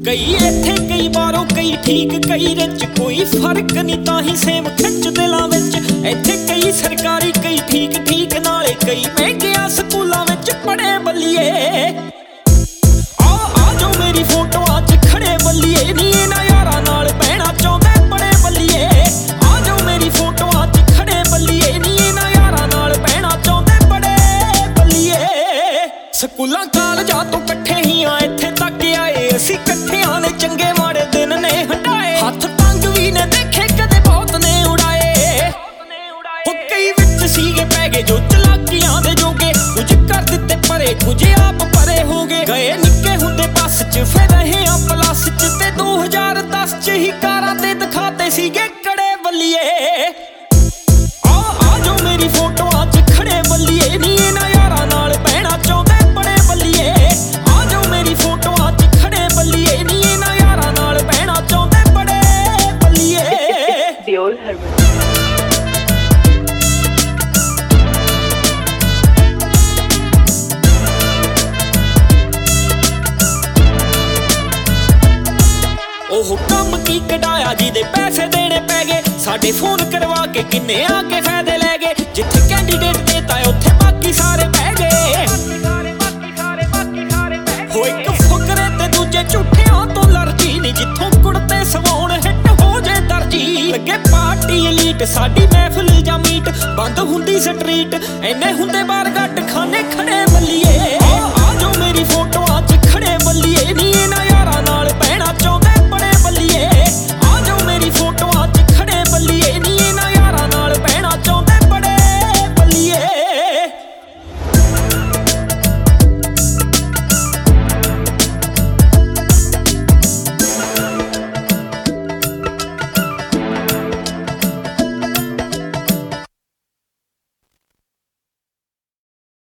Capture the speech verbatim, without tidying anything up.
कई इत्थे कई बारों कई ठीक कई रिच कोई फर्क नहीं ताही सेम खिच दिलां विच इत्थे कई सरकारी कई ठीक ठीक नाले कई महंगियां स्कूलां विच पढ़े बल्लिए आ आ जो मेरी फोटोआं च खड़े बल्लिए नी इन्हां यारां नाल बहना चाहुंदे बड़े बल्लिए आ जो मेरी फोटोआं च खड़े बल्लिए नी इन्हां यारां नाल बहना चाहुंदे बड़े बल्लिए स्कूलां कालजां तो कट्ठे ही आ इत्थे तक आए असीं कट्ठियां ने चंगे माड़े दिन ने हटाए हत्थ तंग भी ने देखे कदे बहुत ने उड़ाए हो कई विच सीगे पै गए जो चलाकियां दे जोगे कुछ कर दिते परे कुछ आप परे हो गए गए निक्के हुंदे बस च फिर रहे आ प्लस च ते दो हज़ार दस च ही कारां ते दिखाते सीगे कड़े बल्लिए आ आ जो मेरी फोटोआं च खड़े बल्लिए नी इन्हां यारां नाल बहना चाहुंदे बड़े बल्लिए आ जो मेरी फोटोआं च खड़े बल्लिए नी इन्हां यारां नाल बहना चाहुंदे बड़े बल्लिए Diol Harmon ओह कम की कढ़ाया जिदे पैसे देने पै गए साडे फोन करवा के किन्ने आके फायदे लै गए जिथे कैंडीडेट देता है उत्थे बाकी सारे बह गए हो एक फुकरे ते दूजे झूठियां तो लर्जी नी जिथों कुड़ते सवाउण हिट हो जे दर्जी लगे पार्टी एलीट साडी महफिल जां मीट बंद हुंदी स्ट्रीट इन्ने हुंदे बारगा